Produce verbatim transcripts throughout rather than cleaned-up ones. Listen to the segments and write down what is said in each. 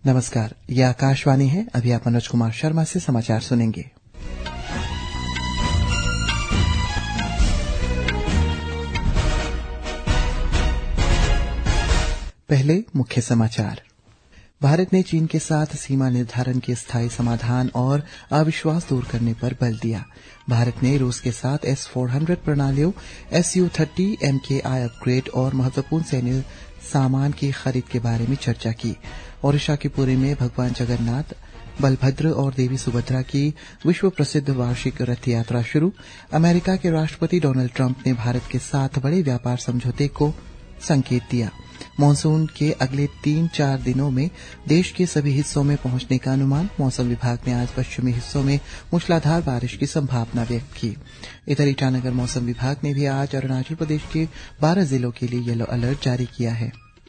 नमस्कार, यह आकाशवाणी है। अभी आप मनोज कुमार शर्मा से समाचार सुनेंगे। पहले मुख्य समाचार। भारत ने चीन के साथ सीमा निर्धारण के स्थायी समाधान और अविश्वास दूर करने पर बल दिया। भारत ने रूस के साथ एस फोर हंड्रेड प्रणालियों, S U thirty M K I upgrade और महत्वपूर्ण सैन्य सामान की खरीद के बारे में चर्चा की। ओडिशा के पुरी में भगवान जगन्नाथ, बलभद्र और देवी सुभद्रा की विश्व प्रसिद्ध वार्षिक रथ यात्रा शुरू। अमेरिका के राष्ट्रपति डोनाल्ड ट्रंप ने भारत के साथ बड़े व्यापार समझौते को संकेत दिया। मानसून के अगले तीन चार दिनों में देश के सभी हिस्सों में पहुंचने का अनुमान। मौसम विभाग ने आज पश्चिमी हिस्सों में मूसलाधार बारिश की संभावना व्यक्त की। इधर ईटानगर मौसम विभाग ने भी आज अरुणाचल प्रदेश के बारह जिलों के लिए येलो अलर्ट जारी किया है।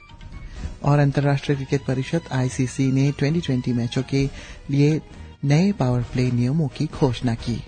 और अंतर्राष्ट्रीय क्रिकेट परिषद आईसीसी ने ट्वेंटी ट्वेंटी मैचों के लिए नए पावर प्ले नियमों की घोषणा की।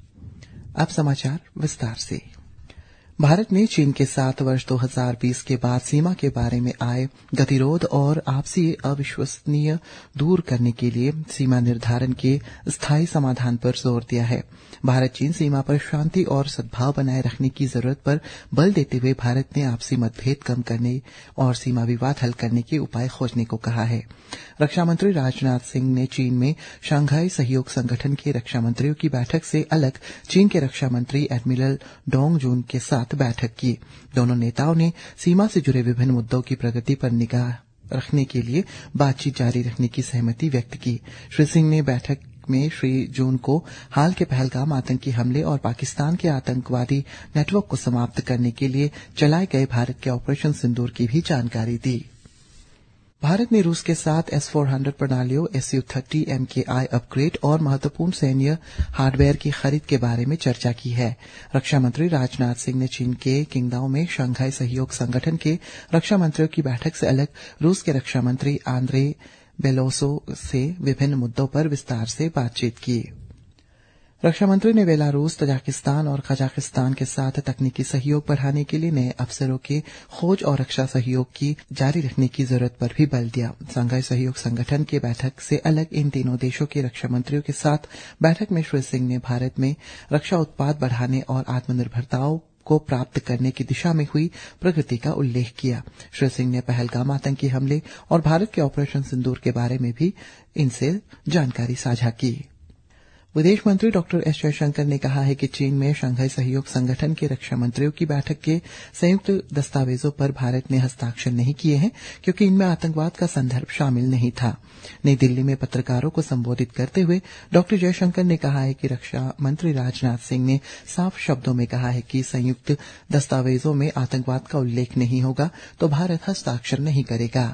अब समाचार विस्तार से। भारत ने चीन के साथ वर्ष दो हज़ार बीस के बाद सीमा के बारे में आए गतिरोध और आपसी अविश्वसनीय दूर करने के लिए सीमा निर्धारण के स्थायी समाधान पर जोर दिया है। भारत चीन सीमा पर शांति और सद्भाव बनाए रखने की जरूरत पर बल देते हुए भारत ने आपसी मतभेद कम करने और सीमा विवाद हल करने के उपाय खोजने को कहा है। रक्षा मंत्री राजनाथ सिंह ने चीन में शंघाई सहयोग संगठन के रक्षा मंत्रियों की बैठक से अलग चीन के रक्षा मंत्री एडमिरल डोंग जून के साथ बैठक की। दोनों नेताओं ने सीमा से जुड़े विभिन्न मुद्दों की प्रगति पर निगाह रखने के लिए बातचीत जारी रखने की सहमति व्यक्त की। श्री सिंह ने बैठक में श्री जून को हाल के पहलगाम आतंकी हमले और पाकिस्तान के आतंकवादी नेटवर्क को समाप्त करने के लिए चलाए गए भारत के ऑपरेशन सिंदूर की भी जानकारी दी। भारत ने रूस के साथ एस फोर हंड्रेड प्रणालियों, S U thirty M K I upgrade और महत्वपूर्ण सैन्य हार्डवेयर की खरीद के बारे में चर्चा की है। रक्षा मंत्री राजनाथ सिंह ने चीन के किंगदाओ में शंघाई सहयोग संगठन के रक्षा मंत्रियों की बैठक से अलग रूस के रक्षा मंत्री आंद्रे बेलोसो से विभिन्न मुद्दों पर विस्तार से बातचीत की। रक्षा मंत्री ने बेलारूस, तजाकिस्तान और कजाकिस्तान के साथ तकनीकी सहयोग बढ़ाने के लिए नए अवसरों के खोज और रक्षा सहयोग की जारी रखने की जरूरत पर भी बल दिया। शंघाई सहयोग संगठन के बैठक से अलग इन तीनों देशों के रक्षा मंत्रियों के साथ बैठक में श्री सिंह ने भारत में रक्षा उत्पाद बढ़ाने और आत्मनिर्भरताओं को प्राप्त करने की दिशा में हुई प्रगति का उल्लेख किया। श्री सिंह ने पहलगाम आतंकी हमले और भारत के ऑपरेशन सिंदूर के बारे में भी इनसे जानकारी साझा की। विदेश मंत्री डॉक्टर एस जयशंकर ने कहा है कि चीन में शंघाई सहयोग संगठन के रक्षा मंत्रियों की बैठक के संयुक्त दस्तावेजों पर भारत ने हस्ताक्षर नहीं किए हैं क्योंकि इनमें आतंकवाद का संदर्भ शामिल नहीं था। नई दिल्ली में पत्रकारों को संबोधित करते हुए डॉक्टर जयशंकर ने कहा है कि रक्षा मंत्री राजनाथ सिंह ने साफ शब्दों में कहा है कि संयुक्त दस्तावेजों में आतंकवाद का उल्लेख नहीं होगा तो भारत हस्ताक्षर नहीं करेगा।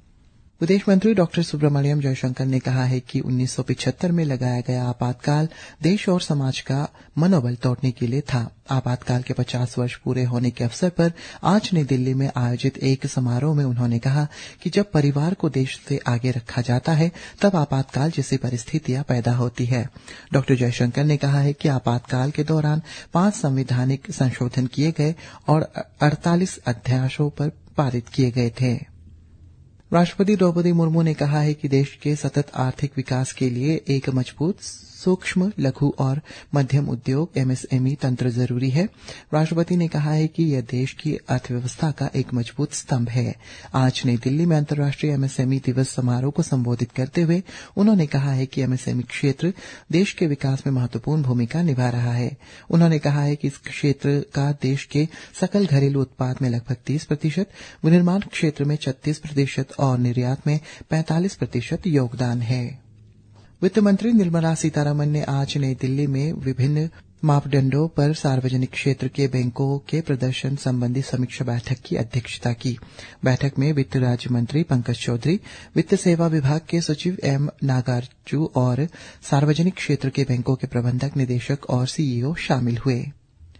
विदेश मंत्री डॉक्टर सुब्रमण्यम जयशंकर ने कहा है कि उन्नीस सौ पिछहत्तर में लगाया गया आपातकाल देश और समाज का मनोबल तोड़ने के लिए था। आपातकाल के पचास वर्ष पूरे होने के अवसर पर आज नई दिल्ली में आयोजित एक समारोह में उन्होंने कहा कि जब परिवार को देश से आगे रखा जाता है तब आपातकाल जैसी परिस्थितियां पैदा होती है। डॉक्टर जयशंकर ने कहा है कि आपातकाल के दौरान पांच संवैधानिक संशोधन किए गए और अड़तालीस अध्यादेशों पर पारित किए गए थे। राष्ट्रपति द्रौपदी मुर्मू ने कहा है कि देश के सतत आर्थिक विकास के लिए एक मजबूत सूक्ष्म, लघु और मध्यम उद्योग एमएसएमई तंत्र जरूरी है। राष्ट्रपति ने कहा है कि यह देश की अर्थव्यवस्था का एक मजबूत स्तंभ है। आज नई दिल्ली में अंतर्राष्ट्रीय एमएसएमई दिवस समारोह को संबोधित करते हुए उन्होंने कहा है कि एमएसएमई क्षेत्र देश के विकास में महत्वपूर्ण भूमिका निभा रहा है। उन्होंने कहा है कि इस क्षेत्र का देश के सकल घरेलू उत्पाद में लगभग तीस प्रतिशत, विनिर्माण क्षेत्र में छत्तीस प्रतिशत और निर्यात में पैंतालीस प्रतिशत योगदान है। वित्त मंत्री निर्मला सीतारमण ने आज नई दिल्ली में विभिन्न मापदंडों पर सार्वजनिक क्षेत्र के बैंकों के प्रदर्शन संबंधी समीक्षा बैठक की अध्यक्षता की। बैठक में वित्त राज्य मंत्री पंकज चौधरी, वित्त सेवा विभाग के सचिव एम नागार्जु और सार्वजनिक क्षेत्र के बैंकों के प्रबंधक निदेशक और सीईओ शामिल हुए।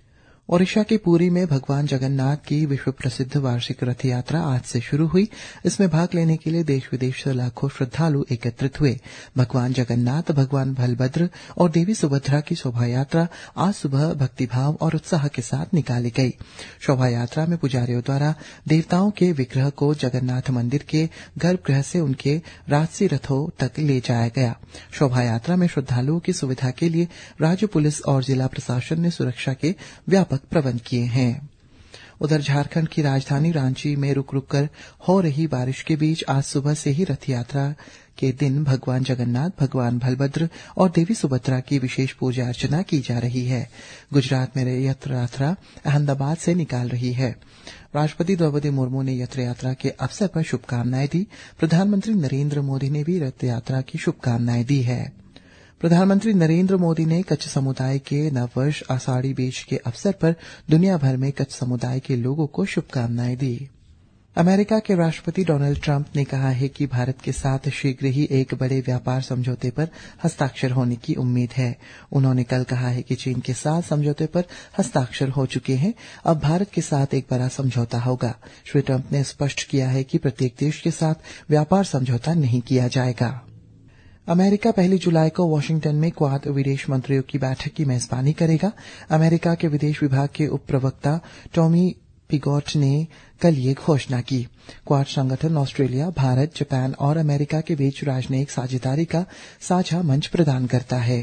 ओडिशा के पुरी में भगवान जगन्नाथ की विश्व प्रसिद्ध वार्षिक रथ यात्रा आज से शुरू हुई। इसमें भाग लेने के लिए देश विदेश से लाखों श्रद्धालु एकत्रित हुए। भगवान जगन्नाथ, भगवान बलभद्र और देवी सुभद्रा की शोभा यात्रा आज सुबह भक्तिभाव और उत्साह के साथ निकाली गई। शोभा यात्रा में पुजारियों द्वारा देवताओं के विग्रह को जगन्नाथ मंदिर के गर्भगृह से उनके राजसी रथों तक ले जाया गया। शोभा यात्रा में श्रद्धालुओं की सुविधा के लिए राज्य पुलिस और जिला प्रशासन ने सुरक्षा के व्यापक प्रबंध किए हैं। उधर झारखंड की राजधानी रांची में रुक रुक कर हो रही बारिश के बीच आज सुबह से ही रथ यात्रा के दिन भगवान जगन्नाथ, भगवान बलभद्र और देवी सुभद्रा की विशेष पूजा अर्चना की जा रही है। गुजरात में रथ यात्रा अहमदाबाद से निकाल रही है। राष्ट्रपति द्रौपदी मुर्मू ने रथ यात्रा के अवसर पर शुभकामनाएं दी। प्रधानमंत्री नरेंद्र मोदी ने भी रथ यात्रा की शुभकामनाएं दी है। प्रधानमंत्री नरेंद्र मोदी ने कच्छ समुदाय के नववर्ष आषाढ़ी बीज के अवसर पर दुनिया भर में कच्छ समुदाय के लोगों को शुभकामनाएं दी। अमेरिका के राष्ट्रपति डोनाल्ड ट्रंप ने कहा है कि भारत के साथ शीघ्र ही एक बड़े व्यापार समझौते पर हस्ताक्षर होने की उम्मीद है। उन्होंने कल कहा है कि चीन के साथ समझौते पर हस्ताक्षर हो चुके हैं, अब भारत के साथ एक बड़ा समझौता होगा। श्री ट्रंप ने स्पष्ट किया है कि प्रत्येक देश के साथ व्यापार समझौता नहीं किया जाएगा। अमेरिका पहली जुलाई को वाशिंगटन में क्वाड विदेश मंत्रियों की बैठक की मेजबानी करेगा। अमेरिका के विदेश विभाग के उप प्रवक्ता टॉमी पिगॉट ने कल ये घोषणा की। क्वाड संगठन ऑस्ट्रेलिया, भारत, जापान और अमेरिका के बीच राजनयिक साझेदारी का साझा मंच प्रदान करता है।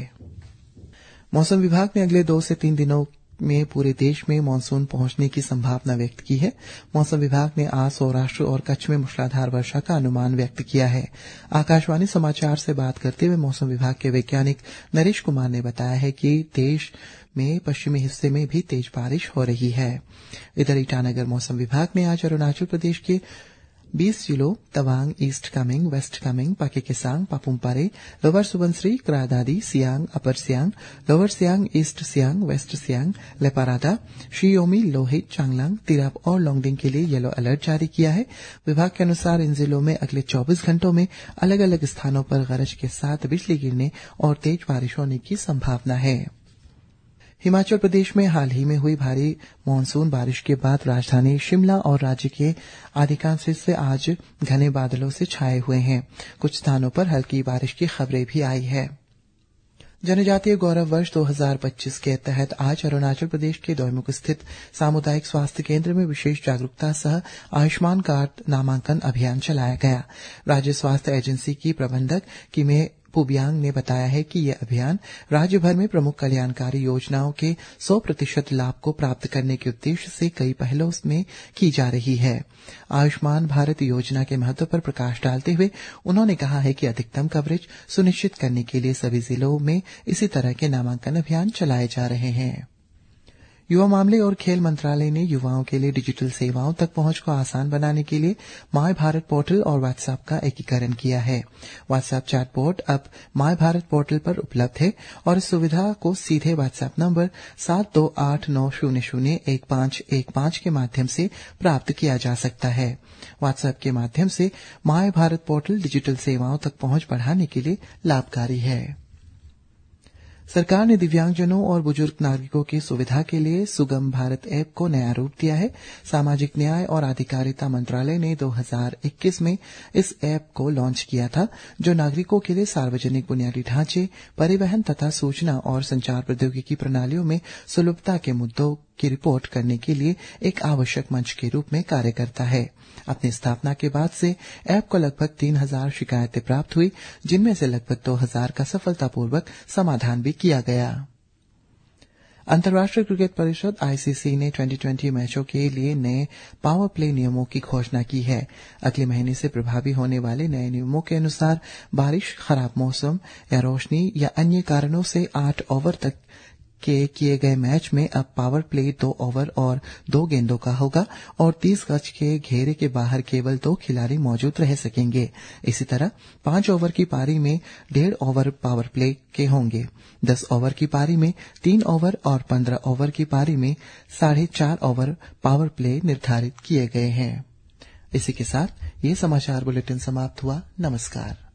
मौसम विभाग ने अगले दो से तीन दिनों में पूरे देश में मानसून पहुंचने की संभावना व्यक्त की है। मौसम विभाग ने आज सौराष्ट्र और कच्छ में मूसलाधार वर्षा का अनुमान व्यक्त किया है। आकाशवाणी समाचार से बात करते हुए मौसम विभाग के वैज्ञानिक नरेश कुमार ने बताया है कि देश में पश्चिमी हिस्से में भी तेज बारिश हो रही है। इधर ईटानगर मौसम विभाग ने आज अरुणाचल प्रदेश के बीस जिलों Tawang, East Kameng, West Kameng, Pakke Kessang, Papum Pare, Lower Subansiri, Kra Daadi, Siang, Upper Siang, Lower Siang, East Siang, West Siang, Lepa Rada, Shi Yomi, Lohit, Changlang, Tirap और लोंगडिंग के लिए येलो अलर्ट जारी किया है। विभाग के अनुसार इन जिलों में अगले चौबीस घंटों में अलग अलग स्थानों पर गरज के साथ बिजली गिरने और तेज बारिश होने की संभावना है। हिमाचल प्रदेश में हाल ही में हुई भारी मानसून बारिश के बाद राजधानी शिमला और राज्य के अधिकांश हिस्से आज घने बादलों से छाए हुए हैं। कुछ स्थानों पर हल्की बारिश की खबरें भी आई है। जनजातीय गौरव वर्ष दो हज़ार पच्चीस के तहत आज अरुणाचल प्रदेश के दोईमुख स्थित सामुदायिक स्वास्थ्य केंद्र में विशेष जागरूकता सह आयुष्मान कार्ड नामांकन अभियान चलाया गया। राज्य स्वास्थ्य एजेंसी की प्रबंधक किमे पुबियांग ने बताया है कि यह अभियान राज्य भर में प्रमुख कल्याणकारी योजनाओं के सौ प्रतिशत लाभ को प्राप्त करने के उद्देश्य से कई पहलों में की जा रही है। आयुष्मान भारत योजना के महत्व पर प्रकाश डालते हुए उन्होंने कहा है कि अधिकतम कवरेज सुनिश्चित करने के लिए सभी जिलों में इसी तरह के नामांकन अभियान चलाए जा रहे हैं। युवा मामले और खेल मंत्रालय ने युवाओं के लिए डिजिटल सेवाओं तक पहुंच को आसान बनाने के लिए माय भारत पोर्टल और व्हाट्सएप का एकीकरण किया है। व्हाट्सएप चैटबॉट अब माय भारत पोर्टल पर उपलब्ध है और इस सुविधा को सीधे व्हाट्सएप नंबर सात दो आठ नौ शून्य शून्य एक पांच एक पांच के माध्यम से प्राप्त किया जा सकता है। व्हाट्सएप के माध्यम से माय भारत पोर्टल डिजिटल सेवाओं तक पहुंच बढ़ाने के लिए लाभकारी है। सरकार ने दिव्यांगजनों और बुजुर्ग नागरिकों की सुविधा के लिए सुगम भारत ऐप को नया रूप दिया है। सामाजिक न्याय और अधिकारिता मंत्रालय ने दो हज़ार इक्कीस में इस ऐप को लॉन्च किया था, जो नागरिकों के लिए सार्वजनिक बुनियादी ढांचे, परिवहन तथा सूचना और संचार प्रौद्योगिकी प्रणालियों में सुलभता के मुद्दों की रिपोर्ट करने के लिए एक आवश्यक मंच के रूप में कार्य करता है। अपनी स्थापना के बाद से ऐप को लगभग तीन हजार शिकायतें प्राप्त हुई, जिनमें से लगभग दो हजार का सफलतापूर्वक समाधान भी किया गया। अंतर्राष्ट्रीय क्रिकेट परिषद आईसीसी ने ट्वेंटी ट्वेंटी मैचों के लिए नए पावर प्ले नियमों की घोषणा की है। अगले महीने से प्रभावी होने वाले नए नियमों के अनुसार बारिश, खराब मौसम या रोशनी या अन्य कारणों से आठ ओवर तक के किए गए मैच में अब पावर प्ले दो ओवर और दो गेंदों का होगा और तीस गज के घेरे के बाहर केवल दो खिलाड़ी मौजूद रह सकेंगे। इसी तरह पांच ओवर की पारी में डेढ़ ओवर पावर प्ले के होंगे। दस ओवर की पारी में तीन ओवर और पंद्रह ओवर की पारी में साढ़े चार ओवर पावर प्ले निर्धारित किए गए हैं। इसी के साथ ये समाचार बुलेटिन समाप्त हुआ। नमस्कार।